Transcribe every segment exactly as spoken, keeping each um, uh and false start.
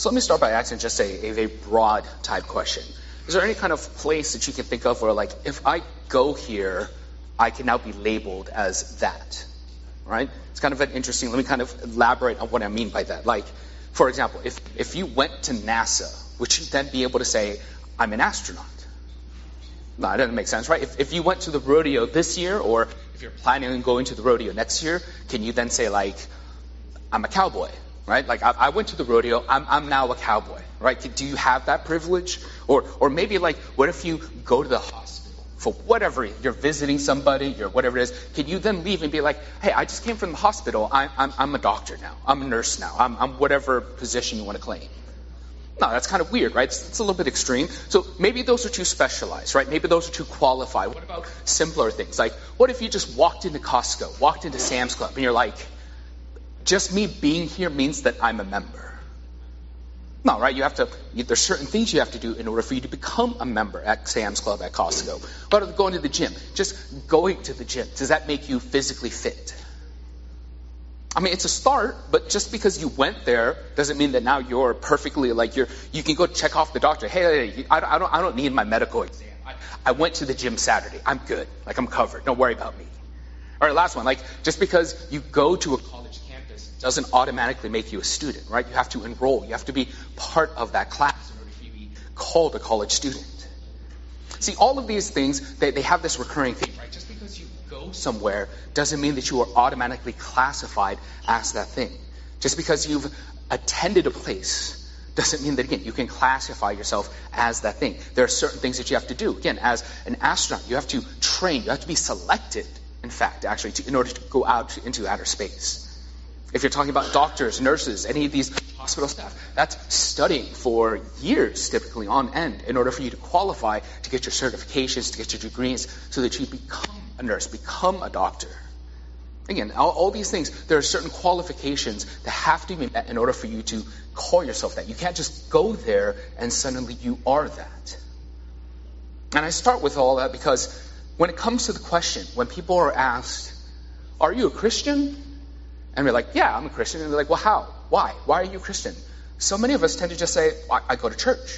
So let me start by asking just a, a very broad type question. Is there any kind of place that you can think of where, like, if I go here, I can now be labeled as that, right? It's kind of an interesting, let me kind of elaborate on what I mean by that. Like, for example, if, if you went to NASA, would you then be able to say, I'm an astronaut? No, that doesn't make sense, right? If, if you went to the rodeo this year, or if you're planning on going to the rodeo next year, can you then say, like, I'm a cowboy, right? Like, I, I went to the rodeo, I'm, I'm now a cowboy, right? Do you have that privilege? Or, or maybe, like, what if you go to the hospital for whatever, you're visiting somebody, you're whatever it is, can you then leave and be like, hey, I just came from the hospital, I, I'm, I'm a doctor now, I'm a nurse now, I'm, I'm whatever position you want to claim? No, that's kind of weird, right? It's, it's a little bit extreme. So maybe those are too specialized, right? Maybe those are too qualified. What about simpler things? Like, what if you just walked into Costco, walked into Sam's Club, and you're like, just me being here means that I'm a member? No, right? You have to, there's certain things you have to do in order for you to become a member at Sam's Club, at Costco. What about going to the gym? Just going to the gym, does that make you physically fit? I mean, it's a start, but just because you went there doesn't mean that now you're perfectly, like, you're, you can go check off the doctor. Hey, hey, I, I don't, I don't need my medical exam. I, I went to the gym Saturday. I'm good. Like, I'm covered. Don't worry about me. All right, last one. Like, just because you go to a college campus doesn't automatically make you a student, right? You have to enroll. You have to be part of that class in order for you to be called a college student. See, all of these things, they, they have this recurring theme, right? Just because you go somewhere doesn't mean that you are automatically classified as that thing. Just because you've attended a place doesn't mean that, again, you can classify yourself as that thing. There are certain things that you have to do. Again, as an astronaut, you have to train. You have to be selected, in fact, actually, to, in order to go out into outer space. If you're talking about doctors, nurses, any of these hospital staff, that's studying for years, typically on end, in order for you to qualify to get your certifications, to get your degrees, so that you become a nurse, become a doctor. Again, all, all these things, there are certain qualifications that have to be met in order for you to call yourself that. You can't just go there and suddenly you are that. And I start with all that because when it comes to the question, when people are asked, are you a Christian? And we're like, yeah, I'm a Christian. And they're like, well, how? Why? Why are you a Christian? So many of us tend to just say, I, I go to church.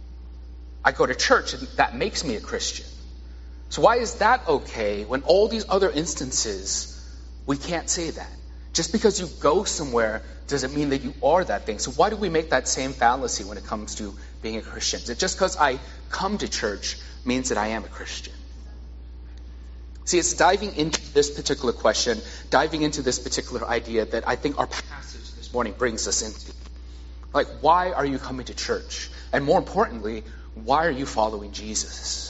I go to church and that makes me a Christian. So why is that okay when all these other instances, we can't say that? Just because you go somewhere doesn't mean that you are that thing. So why do we make that same fallacy when it comes to being a Christian? Is it just because I come to church means that I am a Christian? See, it's diving into this particular question, diving into this particular idea that I think our passage this morning brings us into. Like, why are you coming to church? And more importantly, why are you following Jesus?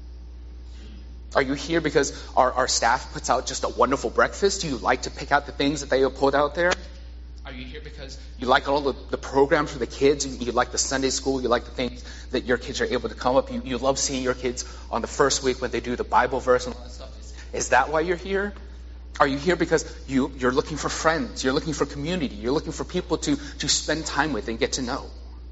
Are you here because our, our staff puts out just a wonderful breakfast? Do you like to pick out the things that they have put out there? Are you here because you like all the, the programs for the kids? You, you like the Sunday school? You like the things that your kids are able to come up? You, you love seeing your kids on the first week when they do the Bible verse and all that stuff? Is that why you're here? Are you here because you, you're looking for friends? You're looking for community? You're looking for people to, to spend time with and get to know?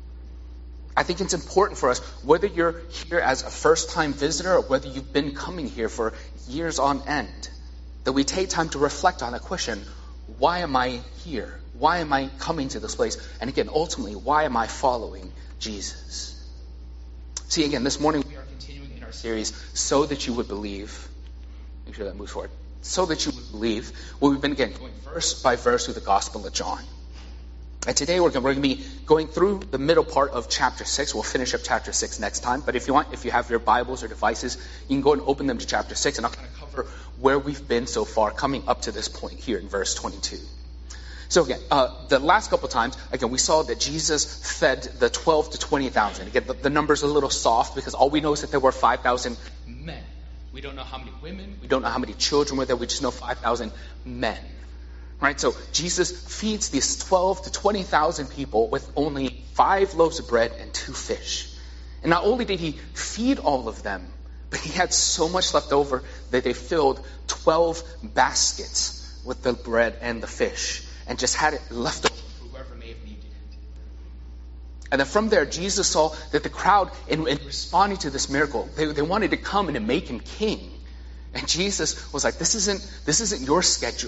I think it's important for us, whether you're here as a first-time visitor or whether you've been coming here for years on end, that we take time to reflect on that question, why am I here? Why am I coming to this place? And again, ultimately, why am I following Jesus? See, again, this morning we are continuing in our series, So That You Would Believe. Make sure that moves forward. So that you would believe. Well, we've been, again, going verse by verse through the Gospel of John. And today we're going, we're going to be going through the middle part of chapter six. We'll finish up chapter six next time. But if you want, if you have your Bibles or devices, you can go and open them to chapter six. And I'll kind of cover where we've been so far coming up to this point here in verse twenty-two. So again, uh, the last couple times, again, we saw that Jesus fed the twelve to twenty thousand. Again, the, the number's a little soft because all we know is that there were five thousand men. We don't know how many women. We don't know how many children were there. We just know five thousand men. Right? So Jesus feeds these twelve to twenty thousand people with only five loaves of bread and two fish. And not only did he feed all of them, but he had so much left over that they filled twelve baskets with the bread and the fish and just had it left over for whoever may have needed it. And then from there, Jesus saw that the crowd, in, in responding to this miracle, they, they wanted to come and to make him king. And Jesus was like, this isn't, this isn't your schedule.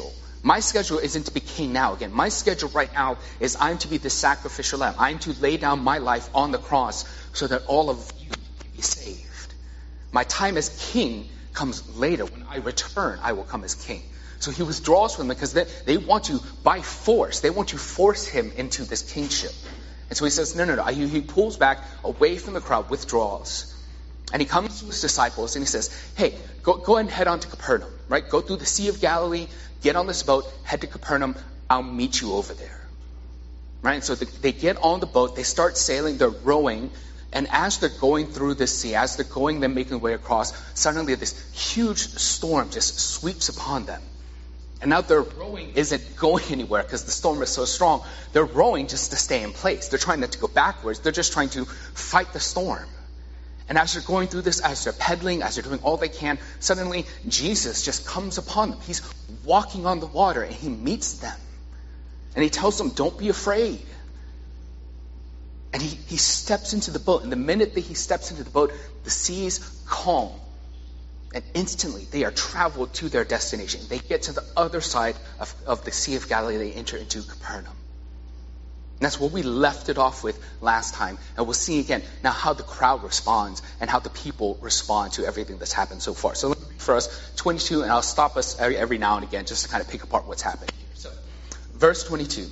My schedule isn't to be king now again. My schedule right now is I'm to be the sacrificial lamb. I'm to lay down my life on the cross so that all of you can be saved. My time as king comes later. When I return, I will come as king. So he withdraws from them because they, they want to, by force, they want to force him into this kingship. And so he says, no, no, no. He, he pulls back away from the crowd, withdraws. And he comes to his disciples and he says, hey, go, go ahead and head on to Capernaum, right? Go through the Sea of Galilee, get on this boat, head to Capernaum. I'll meet you over there. Right? And so the, they get on the boat, they start sailing, they're rowing. And as they're going through the sea, as they're going, they're making their way across, suddenly this huge storm just sweeps upon them. And now their rowing isn't going anywhere because the storm is so strong. They're rowing just to stay in place. They're trying not to go backwards. They're just trying to fight the storm. And as they're going through this, as they're pedaling, as they're doing all they can, suddenly Jesus just comes upon them. He's walking on the water and he meets them. And he tells them, don't be afraid. And he, he steps into the boat. And the minute that he steps into the boat, the sea's calm. And instantly they are traveled to their destination. They get to the other side of, of the Sea of Galilee. They enter into Capernaum. And that's where we left it off with last time. And we'll see again now how the crowd responds and how the people respond to everything that's happened so far. So let me read for us twenty-two, and I'll stop us every, every now and again just to kind of pick apart what's happened here. So, verse twenty-two.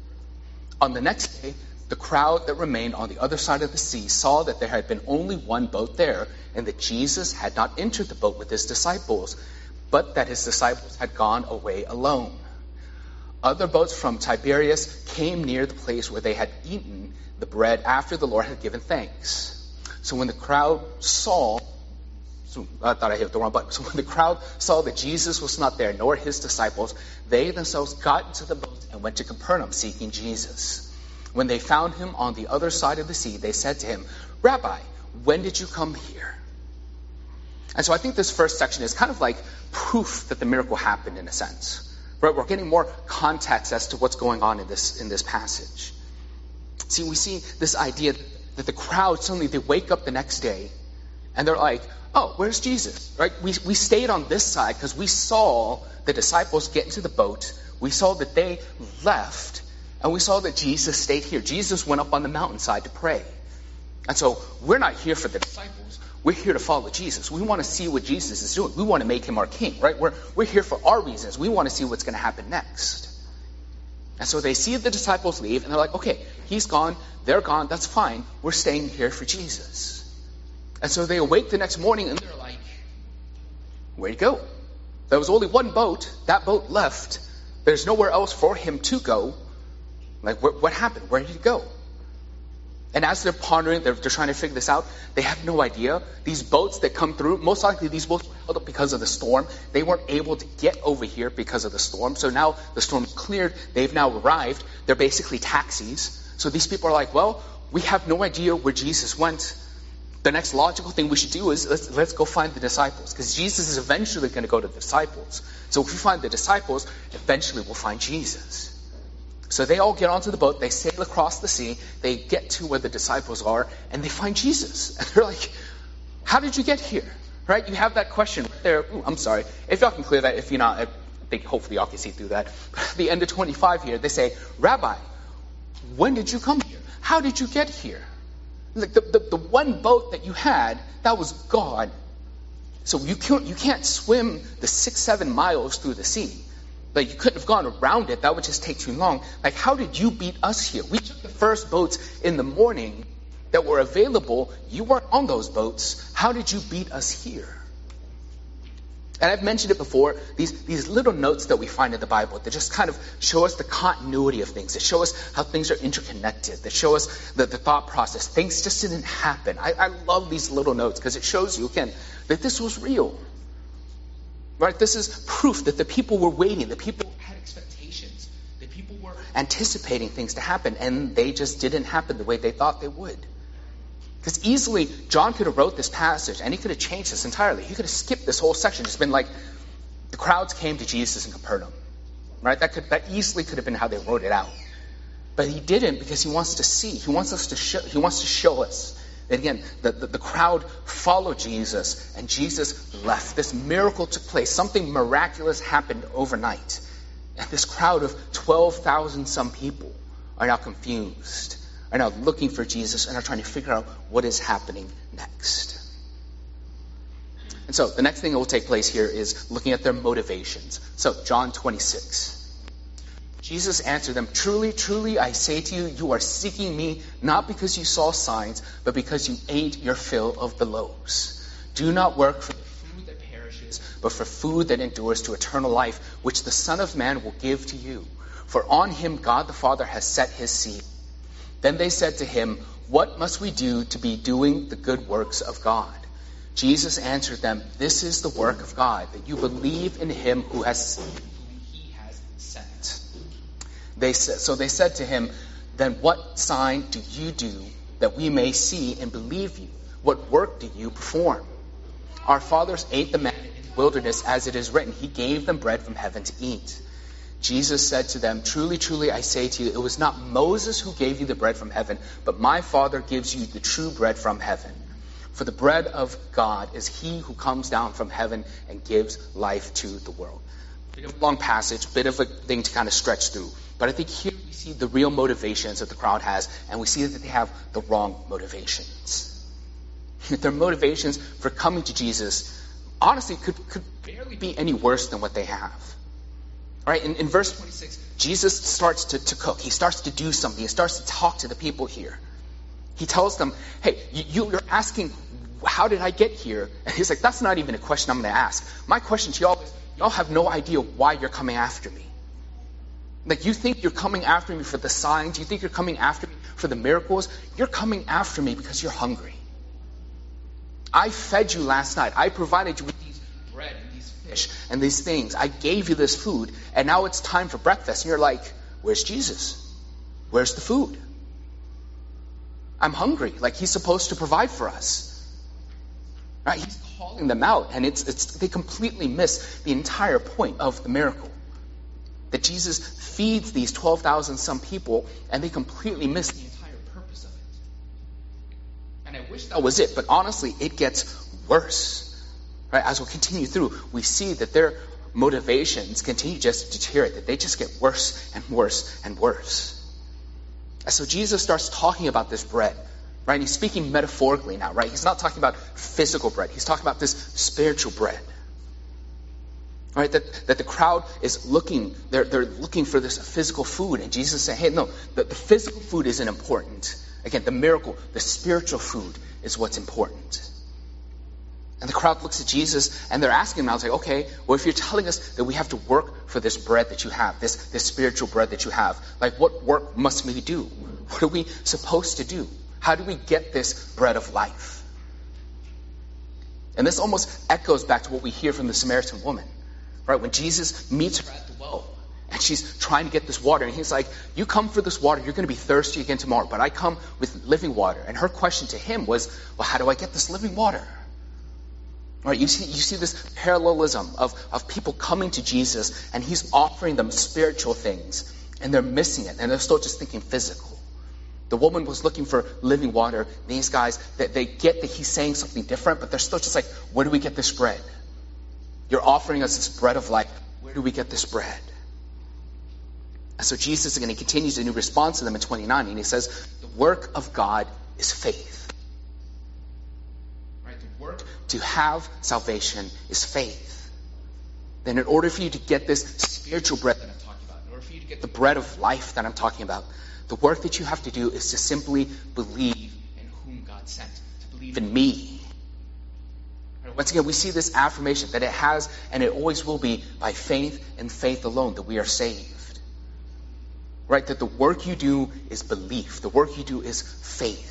On the next day, the crowd that remained on the other side of the sea saw that there had been only one boat there, and that Jesus had not entered the boat with his disciples, but that his disciples had gone away alone. Other boats from Tiberias came near the place where they had eaten the bread after the Lord had given thanks. So when the crowd saw, so I thought I hit the wrong button. So when the crowd saw that Jesus was not there, nor his disciples, they themselves got into the boat and went to Capernaum seeking Jesus. When they found him on the other side of the sea, they said to him, Rabbi, when did you come here? And so I think this first section is kind of like proof that the miracle happened in a sense. Right? We're getting more context as to what's going on in this in this passage. See, we see this idea that the crowd suddenly they wake up the next day and they're like, oh, where's Jesus? Right? We we stayed on this side because we saw the disciples get into the boat. We saw that they left, and we saw that Jesus stayed here. Jesus went up on the mountainside to pray. And so we're not here for the disciples. We're here to follow Jesus. We want to see what Jesus is doing. We want to make him our king, right? We're, we're here for our reasons. We want to see what's going to happen next. And so they see the disciples leave, and they're like, okay, he's gone, they're gone, that's fine. We're staying here for Jesus. And so they awake the next morning, and they're like, where'd he go? There was only one boat. That boat left. There's nowhere else for him to go. Like, what, what happened? Where did he go? And as they're pondering, they're, they're trying to figure this out, they have no idea. These boats that come through, most likely these boats were held up because of the storm. They weren't able to get over here because of the storm. So now the storm's cleared. They've now arrived. They're basically taxis. So these people are like, well, we have no idea where Jesus went. The next logical thing we should do is let's, let's go find the disciples, because Jesus is eventually going to go to the disciples. So if we find the disciples, eventually we'll find Jesus. So they all get onto the boat, they sail across the sea, they get to where the disciples are, and they find Jesus. And they're like, how did you get here? Right? You have that question right there. Ooh, I'm sorry. If y'all can clear that, if you're not, I think hopefully y'all can see through that. But at the end of twenty-five here, they say, Rabbi, when did you come here? How did you get here? Like the, the, the one boat that you had, that was gone. So you can't, you can't swim the six, seven miles through the sea. Like, you couldn't have gone around it. That would just take too long. Like, how did you beat us here? We took the first boats in the morning that were available. You weren't on those boats. How did you beat us here? And I've mentioned it before, these, these little notes that we find in the Bible that just kind of show us the continuity of things, that show us how things are interconnected, that show us the, the thought process. Things just didn't happen. I, I love these little notes because it shows you, again, that this was real. Right? This is proof that the people were waiting, the people had expectations, the people were anticipating things to happen, and they just didn't happen the way they thought they would. Because easily, John could have wrote this passage, and he could have changed this entirely. He could have skipped this whole section, just been like, the crowds came to Jesus in Capernaum. Right? That could that easily could have been how they wrote it out. But he didn't, because he wants to see. He wants us to show. He wants to show us. And again, the, the, the crowd followed Jesus, and Jesus left. This miracle took place. Something miraculous happened overnight. And this crowd of twelve thousand some people are now confused, are now looking for Jesus, and are trying to figure out what is happening next. And so the next thing that will take place here is looking at their motivations. So John twenty-six. Jesus answered them, "Truly, truly, I say to you, you are seeking me, not because you saw signs, but because you ate your fill of the loaves. Do not work for the food that perishes, but for food that endures to eternal life, which the Son of Man will give to you. For on him God the Father has set his seal." Then they said to him, "What must we do to be doing the good works of God?" Jesus answered them, "This is the work of God, that you believe in him who has whom he has sent." They said, so they said to him, "Then what sign do you do that we may see and believe you? What work do you perform? Our fathers ate the manna in the wilderness, as it is written, he gave them bread from heaven to eat." Jesus said to them, "Truly, truly, I say to you, it was not Moses who gave you the bread from heaven, but my Father gives you the true bread from heaven. For the bread of God is he who comes down from heaven and gives life to the world." Bit of a long passage, bit of a thing to kind of stretch through. But I think here we see the real motivations that the crowd has, and we see that they have the wrong motivations. Their motivations for coming to Jesus, honestly, could, could barely be any worse than what they have. All right, in, in verse twenty-six, Jesus starts to, to cook. He starts to do something. He starts to talk to the people here. He tells them, "Hey, you, you're asking, how did I get here?" And he's like, "That's not even a question I'm going to ask. My question to y'all is, y'all have no idea why you're coming after me. Like, you think you're coming after me for the signs? You think you're coming after me for the miracles? You're coming after me because you're hungry. I fed you last night. I provided you with these bread and these fish and these things. I gave you this food, and now it's time for breakfast. And you're like, where's Jesus? Where's the food? I'm hungry. Like, he's supposed to provide for us." Right? He's calling them out, and it's it's they completely miss the entire point of the miracle. That Jesus feeds these twelve thousand some people, and they completely miss the entire purpose of it. And I wish that was it, but honestly, it gets worse. Right? As we'll continue through, we see that their motivations continue just to deteriorate, that they just get worse and worse and worse. And so Jesus starts talking about this bread, right? And he's speaking metaphorically now, right? He's not talking about physical bread. He's talking about this spiritual bread. Right? That, that the crowd is looking, they're, they're looking for this physical food. And Jesus is saying, hey, no, the, the physical food isn't important. Again, the miracle, the spiritual food is what's important. And the crowd looks at Jesus and they're asking him, I was like, okay, well, if you're telling us that we have to work for this bread that you have, this, this spiritual bread that you have, like, what work must we do? What are we supposed to do? How do we get this bread of life? And this almost echoes back to what we hear from the Samaritan woman, right? When Jesus meets her at the well and she's trying to get this water, and he's like, you come for this water, you're going to be thirsty again tomorrow, but I come with living water. And her question to him was, well, how do I get this living water? Right, you see, you see this parallelism of, of people coming to Jesus, and he's offering them spiritual things, and they're missing it, and they're still just thinking physical. The woman was looking for living water. These guys, they, they get that he's saying something different, but they're still just like, where do we get this bread? You're offering us this bread of life. Where do we get this bread? And so Jesus, again, he continues and he responds to them in twenty-nine, and he says, the work of God is faith. Work to have salvation is faith. Then in order for you to get this spiritual bread that I'm talking about, in order for you to get the bread of life that I'm talking about, the work that you have to do is to simply believe in whom God sent, to believe in me. Once again, we see this affirmation that it has and it always will be by faith and faith alone that we are saved. Right? That the work you do is belief. The work you do is faith.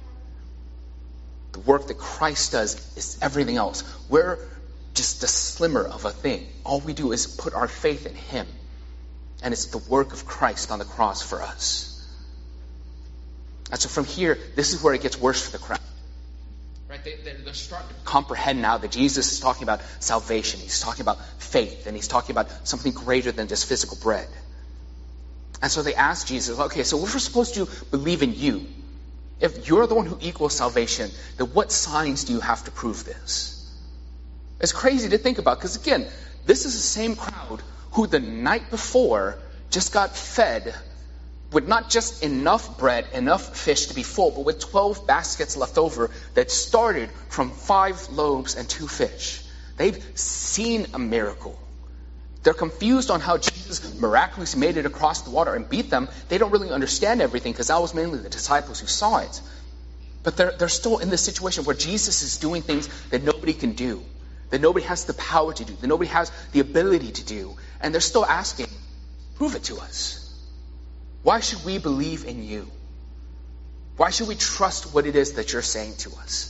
The work that Christ does is everything else. We're just a slimmer of a thing. All we do is put our faith in him. And it's the work of Christ on the cross for us. And so from here, this is where it gets worse for the crowd. Right? They, they're, they're starting to comprehend now that Jesus is talking about salvation. He's talking about faith. And he's talking about something greater than just physical bread. And so they ask Jesus, okay, so if we're supposed to believe in you, if you're the one who equals salvation, then what signs do you have to prove this? It's crazy to think about, because again, this is the same crowd who the night before just got fed with not just enough bread, enough fish to be full, but with twelve baskets left over that started from five loaves and two fish. They've seen a miracle. They're confused on how Jesus miraculously made it across the water and beat them. They don't really understand everything because that was mainly the disciples who saw it. But they're, they're still in this situation where Jesus is doing things that nobody can do, that nobody has the power to do, that nobody has the ability to do. And they're still asking, prove it to us. Why should we believe in you? Why should we trust what it is that you're saying to us?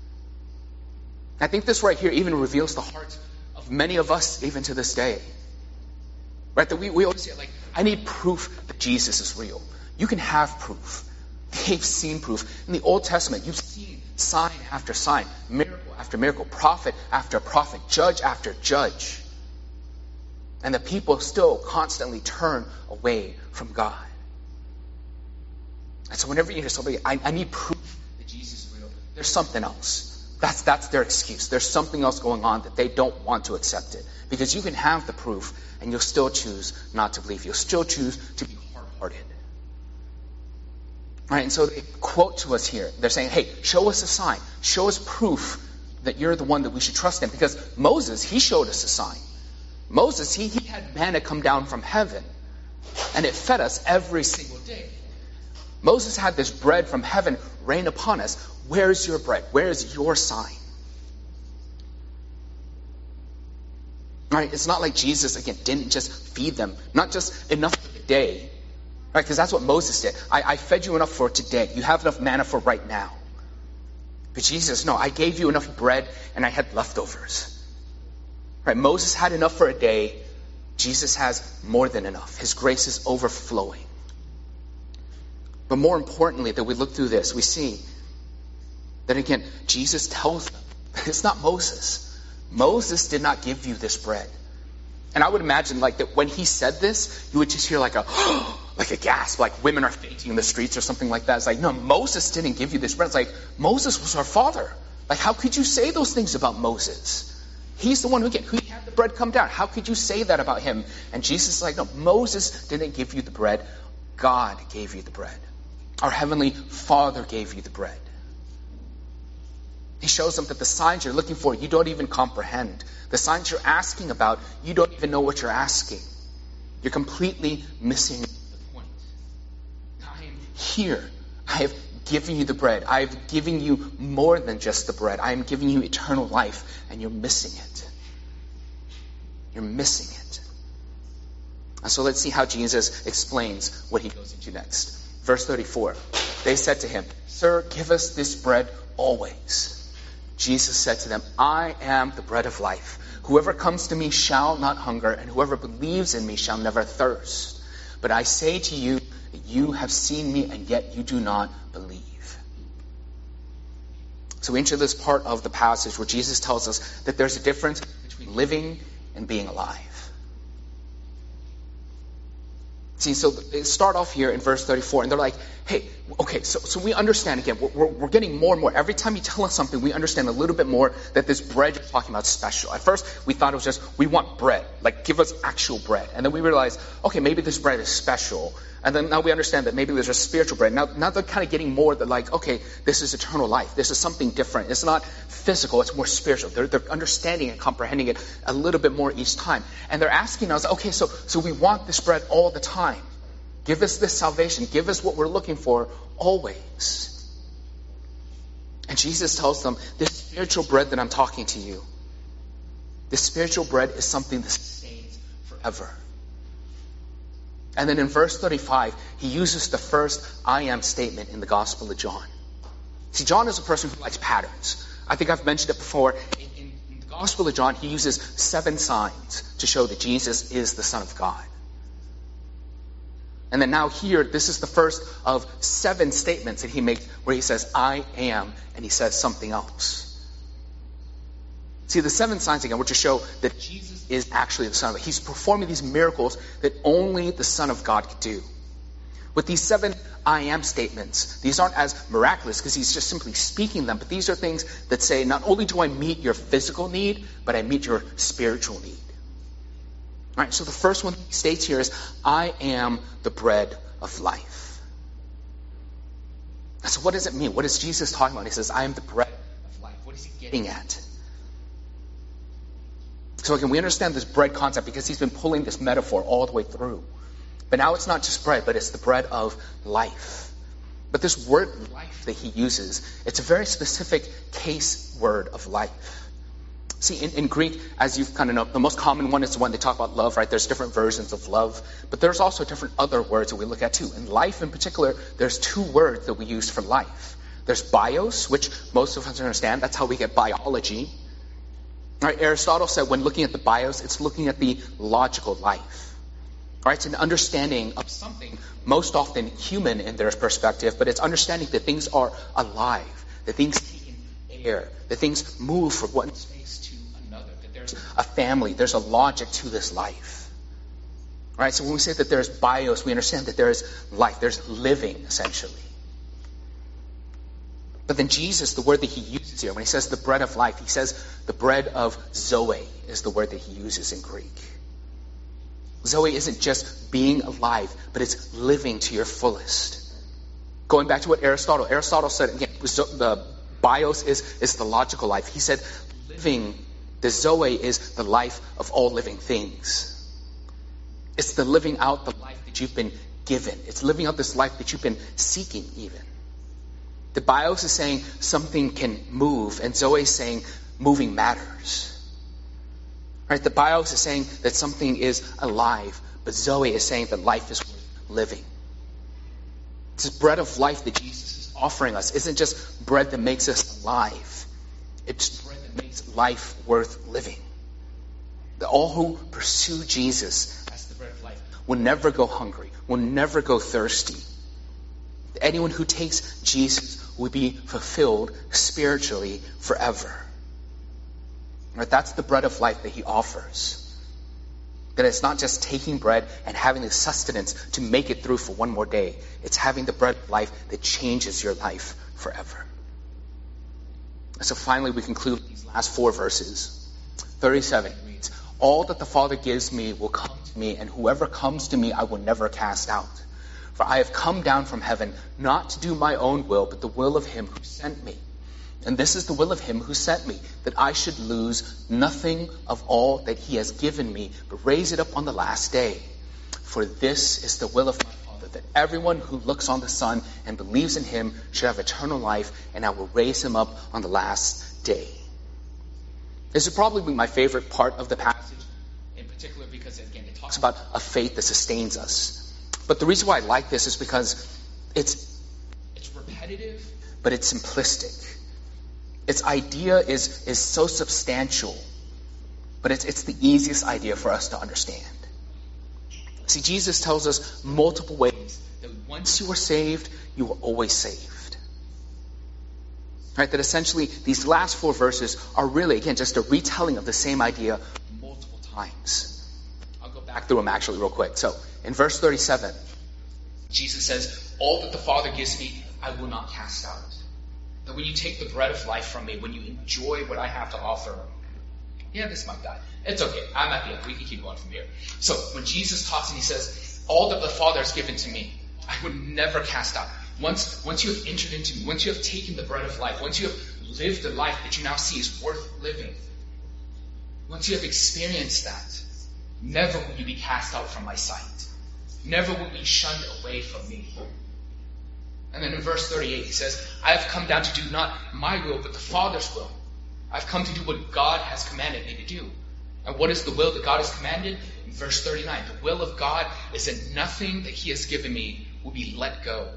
I think this right here even reveals the heart of many of us even to this day. Right? That we, we always say, like, I need proof that Jesus is real. You can have proof. They've seen proof. In the Old Testament, you've seen sign after sign, miracle after miracle, prophet after prophet, judge after judge. And the people still constantly turn away from God. And so whenever you hear somebody, I, I need proof that Jesus is real, there's something else. That's, that's their excuse. There's something else going on that they don't want to accept it. Because you can have the proof and you'll still choose not to believe. You'll still choose to be hard-hearted. All right, and so they quote to us here. They're saying, hey, show us a sign. Show us proof that you're the one that we should trust in. Because Moses, he showed us a sign. Moses, he, he had manna come down from heaven. And it fed us every single day. Moses had this bread from heaven rain upon us. Where's your bread? Where's your sign? All right, it's not like Jesus, again, didn't just feed them. Not just enough for the day. Right, because that's what Moses did. I, I fed you enough for today. You have enough manna for right now. But Jesus, no, I gave you enough bread and I had leftovers. Right, Moses had enough for a day. Jesus has more than enough. His grace is overflowing. But more importantly, that we look through this, we see that again, Jesus tells them, it's not Moses. Moses did not give you this bread. And I would imagine like that when he said this, you would just hear like a, like a gasp, like women are fainting in the streets or something like that. It's like, no, Moses didn't give you this bread. It's like, Moses was our father. Like, how could you say those things about Moses? He's the one who, who had the bread come down. How could you say that about him? And Jesus is like, no, Moses didn't give you the bread. God gave you the bread. Our Heavenly Father gave you the bread. He shows them that the signs you're looking for, you don't even comprehend. The signs you're asking about, you don't even know what you're asking. You're completely missing the point. I am here. I have given you the bread. I have given you more than just the bread. I am giving you eternal life, and you're missing it. You're missing it. And so let's see how Jesus explains what he goes into next. Verse thirty-four, they said to him, Sir, give us this bread always. Jesus said to them, I am the bread of life. Whoever comes to me shall not hunger, and whoever believes in me shall never thirst. But I say to you that you have seen me, and yet you do not believe. So we enter this part of the passage where Jesus tells us that there's a difference between living and being alive. See, so they start off here in verse thirty-four, and they're like, hey, okay, so, so we understand, again, we're, we're getting more and more. Every time you tell us something, we understand a little bit more that this bread you're talking about is special. At first, we thought it was just, we want bread, like give us actual bread. And then we realized, okay, maybe this bread is special. And then now we understand that maybe there's a spiritual bread. Now, now they're kind of getting more that like, okay, this is eternal life. This is something different. It's not physical, it's more spiritual. They're, they're understanding and comprehending it a little bit more each time. And they're asking us, okay, so, so we want this bread all the time. Give us this salvation. Give us what we're looking for always. And Jesus tells them, this spiritual bread that I'm talking to you, this spiritual bread is something that sustains forever. And then in verse thirty-five, he uses the first I am statement in the Gospel of John. See, John is a person who likes patterns. I think I've mentioned it before. In, in, in the Gospel of John, he uses seven signs to show that Jesus is the Son of God. And then now here, this is the first of seven statements that he makes where he says, I am, and he says something else. See, the seven signs again were to show that Jesus is actually the Son of God. He's performing these miracles that only the Son of God could do. With these seven I am statements, these aren't as miraculous because he's just simply speaking them, but these are things that say, not only do I meet your physical need, but I meet your spiritual need. All right, so the first one he states here is, I am the bread of life. So what does it mean? What is Jesus talking about? He says, I am the bread of life. What is he getting at? So again, we understand this bread concept because he's been pulling this metaphor all the way through. But now it's not just bread, but it's the bread of life. But this word life that he uses, it's a very specific case word of life. See, in, in Greek, as you kind of know, the most common one is the one they talk about love, right? There's different versions of love, but there's also different other words that we look at too. In life in particular, there's two words that we use for life. There's bios, which most of us understand. That's how we get biology. All right, Aristotle said when looking at the bios, it's looking at the logical life. All right, it's an understanding of something, most often human in their perspective, but it's understanding that things are alive, that things take in air, that things move from one space to another, that there's a family, there's a logic to this life. All right, so when we say that there's bios, we understand that there's life, there's living, essentially. But then Jesus, the word that he uses here, when he says the bread of life, he says the bread of Zoe is the word that he uses in Greek. Zoe isn't just being alive, but it's living to your fullest. Going back to what Aristotle, Aristotle said, again, the bios is, is the logical life. He said living, the Zoe is the life of all living things. It's the living out the life that you've been given. It's living out this life that you've been seeking even. The bios is saying something can move, and Zoe is saying moving matters. Right? The bios is saying that something is alive, but Zoe is saying that life is worth living. This bread of life that Jesus is offering us isn't just bread that makes us alive. It's bread that makes life worth living. That all who pursue Jesus as the bread of life will never go hungry, will never go thirsty. Anyone who takes Jesus will be fulfilled spiritually forever. Right? That's the bread of life that he offers. That it's not just taking bread and having the sustenance to make it through for one more day. It's having the bread of life that changes your life forever. So finally we conclude these last four verses. thirty-seven reads, all that the Father gives me will come to me, and whoever comes to me I will never cast out. For I have come down from heaven not to do my own will, but the will of him who sent me. And this is the will of him who sent me, that I should lose nothing of all that he has given me, but raise it up on the last day. For this is the will of my Father, that everyone who looks on the Son and believes in him should have eternal life, and I will raise him up on the last day. This is probably my favorite part of the passage, in particular because, again, it talks about a faith that sustains us. But the reason why I like this is because it's it's repetitive, but it's simplistic. Its idea is, is so substantial, but it's, it's the easiest idea for us to understand. See, Jesus tells us multiple ways that once you are saved, you are always saved. Right? That essentially these last four verses are really, again, just a retelling of the same idea multiple times. I'll go back through them actually real quick. So, in verse thirty-seven, Jesus says, all that the Father gives me, I will not cast out. That when you take the bread of life from me, when you enjoy what I have to offer, yeah, this might die. It's okay. I'm at the end. We can keep going from here. So when Jesus talks and he says, all that the Father has given to me, I would never cast out. Once, once you have entered into me, once you have taken the bread of life, once you have lived the life that you now see is worth living, once you have experienced that, never will you be cast out from my sight. Never will be shunned away from me. And then in verse thirty-eight, he says, I have come down to do not my will, but the Father's will. I've come to do what God has commanded me to do. And what is the will that God has commanded? In verse thirty-nine, the will of God is that nothing that he has given me will be let go.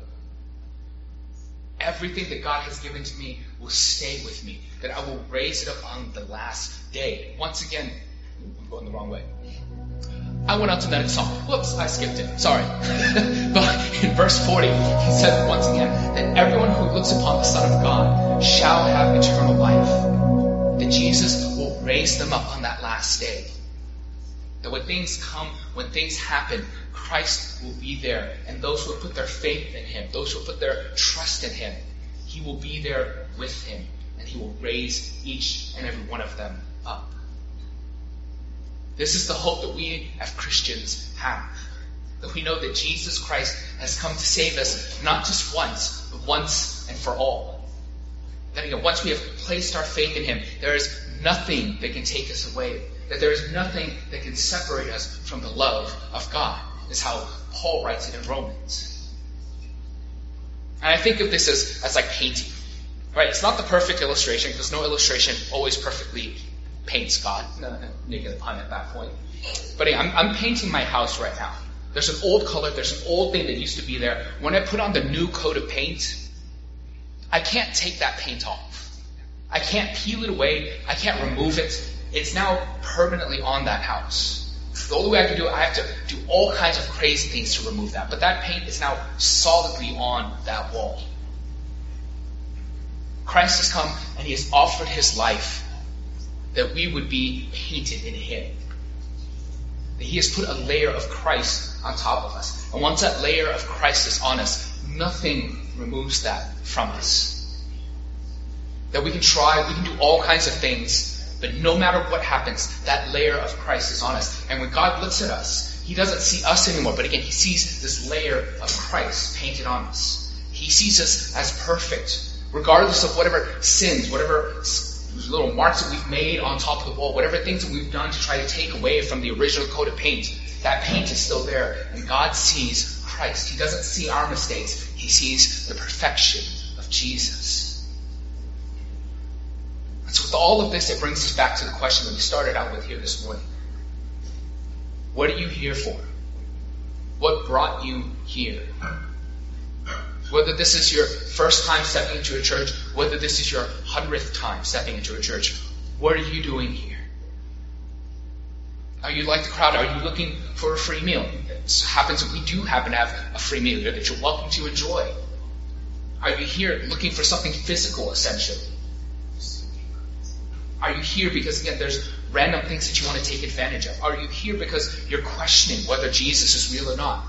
Everything that God has given to me will stay with me. That I will raise it up on the last day. Once again, I'm going the wrong way. I went on to the next song. Whoops, I skipped it. Sorry. But in verse forty, he says once again that everyone who looks upon the Son of God shall have eternal life. That Jesus will raise them up on that last day. That when things come, when things happen, Christ will be there. And those who have put their faith in him, those who have put their trust in him, he will be there with him. And he will raise each and every one of them up. This is the hope that we as Christians have. That we know that Jesus Christ has come to save us not just once, but once and for all. That again, once we have placed our faith in him, there is nothing that can take us away. That there is nothing that can separate us from the love of God, is how Paul writes it in Romans. And I think of this as, as like painting. Right? It's not the perfect illustration, because no illustration always perfectly paints God. No, no, negative pun at that point. But yeah, I'm, I'm painting my house right now. There's an old color, there's an old thing that used to be there. When I put on the new coat of paint, I can't take that paint off. I can't peel it away. I can't remove it. It's now permanently on that house. The only way I can do it, I have to do all kinds of crazy things to remove that. But that paint is now solidly on that wall. Christ has come and he has offered his life that we would be painted in him. That he has put a layer of Christ on top of us. And once that layer of Christ is on us, nothing removes that from us. That we can try, we can do all kinds of things, but no matter what happens, that layer of Christ is on us. And when God looks at us, he doesn't see us anymore, but again, he sees this layer of Christ painted on us. He sees us as perfect, regardless of whatever sins, whatever little marks that we've made on top of the wall, whatever things that we've done to try to take away from the original coat of paint, that paint is still there. And God sees Christ. He doesn't see our mistakes. He sees the perfection of Jesus. And so with all of this, it brings us back to the question that we started out with here this morning. What are you here for? What brought you here? Whether this is your first time stepping into a church, whether this is your hundredth time stepping into a church, what are you doing here? Are you like the crowd? Are you looking for a free meal? It happens that we do happen to have a free meal here that you're welcome to enjoy. Are you here looking for something physical, essentially? Are you here because, again, there's random things that you want to take advantage of? Are you here because you're questioning whether Jesus is real or not?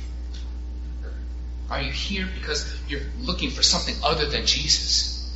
Are you here because you're looking for something other than Jesus?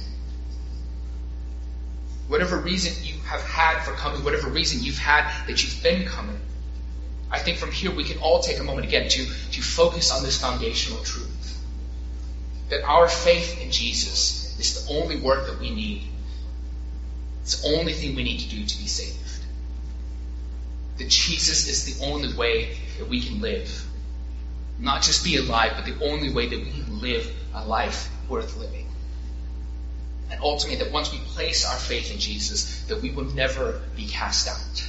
Whatever reason you have had for coming, whatever reason you've had that you've been coming, I think from here we can all take a moment again to, to focus on this foundational truth. That our faith in Jesus is the only work that we need. It's the only thing we need to do to be saved. That Jesus is the only way that we can live. Not just be alive, but the only way that we can live a life worth living. And ultimately, that once we place our faith in Jesus, that we will never be cast out.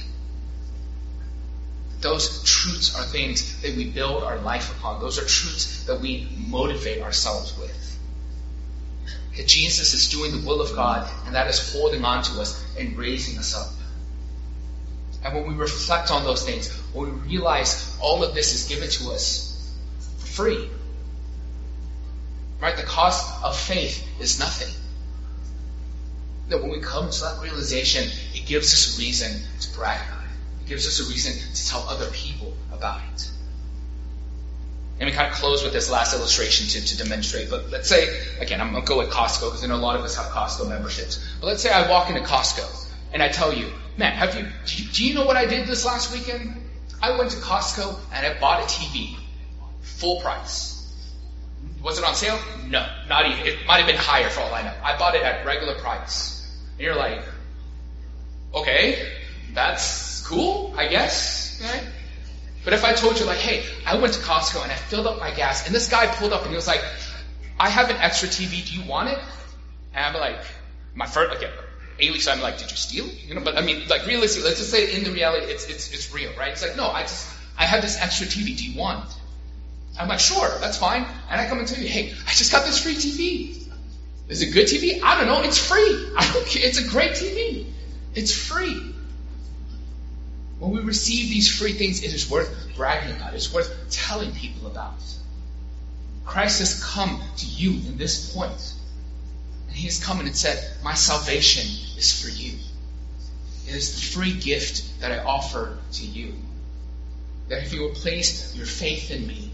Those truths are things that we build our life upon. Those are truths that we motivate ourselves with. That Jesus is doing the will of God, and that is holding on to us and raising us up. And when we reflect on those things, when we realize all of this is given to us for free, right? The cost of faith is nothing. That when we come to that realization, it gives us a reason to brag about it. It gives us a reason to tell other people about it. And we kind of close with this last illustration to, to demonstrate. But let's say, again, I'm going to go with Costco because I know a lot of us have Costco memberships. But let's say I walk into Costco and I tell you, man, have you, do you, do you know what I did this last weekend? I went to Costco and I bought a T V. Full price. Was it on sale? No, not even. It might have been higher for all I know. I bought it at regular price. And you're like, okay, that's cool, I guess, right? But if I told you, like, hey, I went to Costco and I filled up my gas, and this guy pulled up and he was like, I have an extra T V, do you want it? And I'm like, my first, okay, at least I'm like, did you steal it? You know, but I mean, like, realistically, let's just say in the reality, it's it's it's real, right? It's like, no, I just, I have this extra T V, do you want it? I'm like, sure, that's fine. And I come and tell you, hey, I just got this free T V. Is it good T V? I don't know, it's free. I don't care, it's a great T V. It's free. When we receive these free things, it is worth bragging about. It's worth telling people about. Christ has come to you in this point. And he has come and said, my salvation is for you. It is the free gift that I offer to you. That if you will place your faith in me,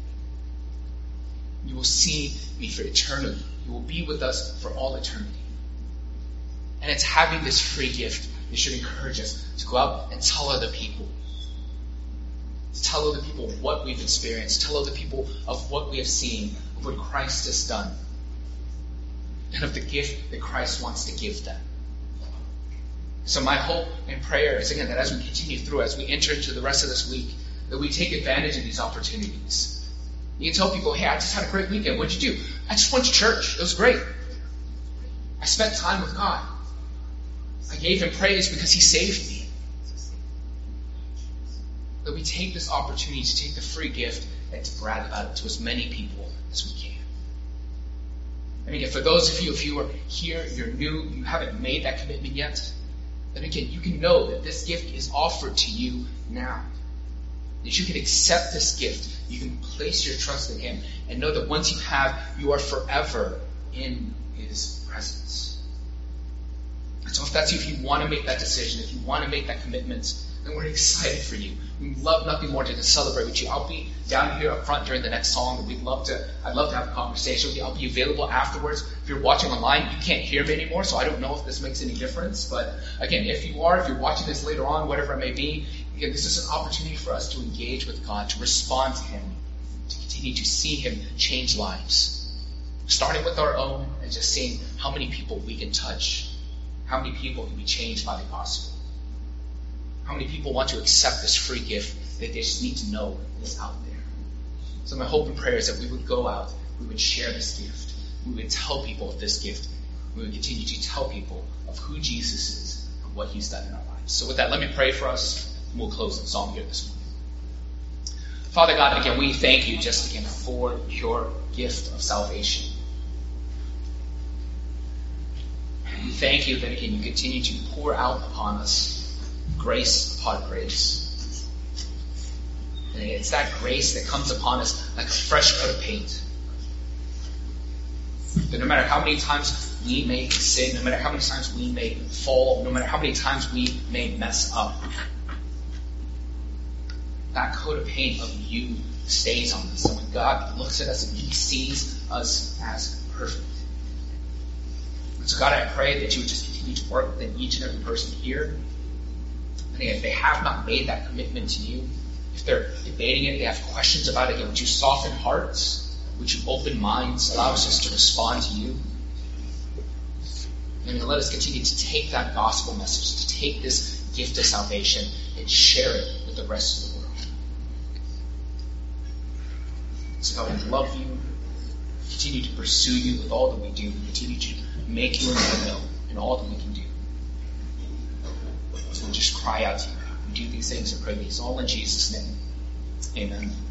you will see me for eternity. You will be with us for all eternity. And it's having this free gift It should encourage us to go out and tell other people. To tell other people what we've experienced. Tell other people of what we have seen, of what Christ has done. And of the gift that Christ wants to give them. So my hope and prayer is, again, that as we continue through, as we enter into the rest of this week, that we take advantage of these opportunities. You can tell people, hey, I just had a great weekend. What'd you do? I just went to church. It was great. I spent time with God. I gave him praise because he saved me. That we take this opportunity to take the free gift and to brag about it to as many people as we can. And again, for those of you, if you are here, you're new, you haven't made that commitment yet, then again, you can know that this gift is offered to you now. That you can accept this gift. You can place your trust in him and know that once you have, you are forever in his presence. And so if that's you, if you want to make that decision, if you want to make that commitment, then we're excited for you. We'd love nothing more than to celebrate with you. I'll be down here up front during the next song. We'd love to, I'd love to have a conversation with you. I'll be available afterwards. If you're watching online, you can't hear me anymore, so I don't know if this makes any difference. But again, if you are, if you're watching this later on, whatever it may be, again, this is an opportunity for us to engage with God, to respond to him, to continue to see him change lives. Starting with our own and just seeing how many people we can touch, how many people can be changed by the gospel. How many people want to accept this free gift that they just need to know is out there? So my hope and prayer is that we would go out, we would share this gift, we would tell people of this gift, we would continue to tell people of who Jesus is and what he's done in our lives. So with that, let me pray for us, and we'll close the song here this morning. Father God, again, we thank you just again for your gift of salvation. We thank you that again you continue to pour out upon us grace upon grace. And it's that grace that comes upon us like a fresh coat of paint. That no matter how many times we may sin, no matter how many times we may fall, no matter how many times we may mess up, that coat of paint of you stays on us. And when God looks at us and he sees us as perfect. And so God, I pray that you would just continue to work within each and every person here. And if they have not made that commitment to you, if they're debating it, they have questions about it, again, would you soften hearts? Would you open minds? Allow us just to respond to you. And let us continue to take that gospel message, to take this gift of salvation and share it with the rest of the world. So God, we love you. Continue to pursue you with all that we do. Continue to make your name known in all that we can do. So we just cry out to you. We do these things and pray these all in Jesus' name. Amen.